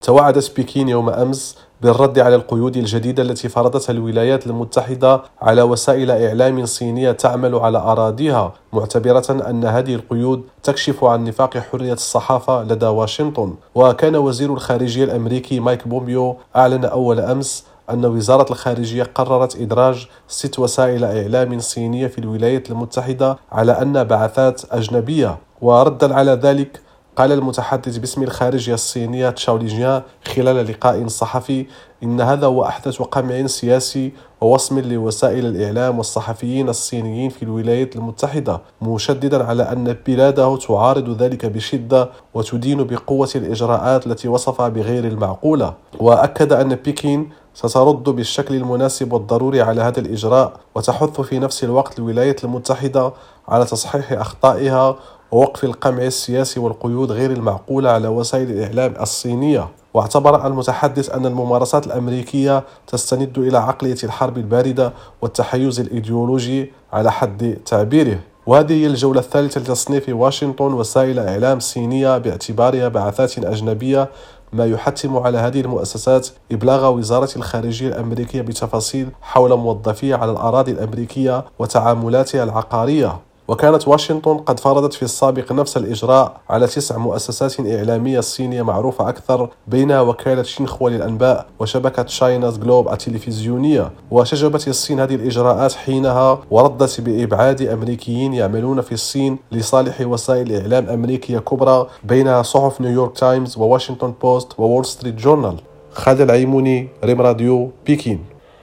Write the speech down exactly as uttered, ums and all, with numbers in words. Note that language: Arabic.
توعدت بكين يوم أمس بالرد على القيود الجديدة التي فرضتها الولايات المتحدة على وسائل إعلام صينية تعمل على أراضيها، معتبرة أن هذه القيود تكشف عن نفاق حرية الصحافة لدى واشنطن. وكان وزير الخارجية الأمريكي مايك بومبيو أعلن أول أمس أن وزارة الخارجية قررت إدراج ست وسائل إعلام صينية في الولايات المتحدة على أن بعثات أجنبية. وردا على ذلك قال المتحدث باسم الخارجية الصينية تشاو ليجيان خلال لقاء صحفي إن هذا هو أحدث قمع سياسي ووصم لوسائل الإعلام والصحفيين الصينيين في الولايات المتحدة، مشددا على أن بلاده تعارض ذلك بشدة وتدين بقوة الإجراءات التي وصفها بغير المعقولة. وأكد أن بكين سترد بالشكل المناسب والضروري على هذا الإجراء، وتحث في نفس الوقت الولايات المتحدة على تصحيح أخطائها ووقف القمع السياسي والقيود غير المعقولة على وسائل الإعلام الصينية. واعتبر المتحدث أن الممارسات الأمريكية تستند إلى عقلية الحرب الباردة والتحيز الإيديولوجي على حد تعبيره. وهذه هي الجولة الثالثة لتصنيف واشنطن وسائل إعلام صينية باعتبارها بعثات أجنبية، ما يحتم على هذه المؤسسات إبلاغ وزارة الخارجية الأمريكية بتفاصيل حول موظفيها على الأراضي الأمريكية وتعاملاتها العقارية. وكانت واشنطن قد فرضت في السابق نفس الإجراء على تسع مؤسسات إعلامية صينية معروفة أكثر، بينها وكالة شينخوا للأنباء وشبكة شايناز جلوب التلفزيونية. وشجبت الصين هذه الإجراءات حينها، وردت بإبعاد أمريكيين يعملون في الصين لصالح وسائل إعلام أمريكية كبرى، بينها صحف نيويورك تايمز وواشنطن بوست وول ستريت جورنال. خالد العيموني، ريم راديو، بكين.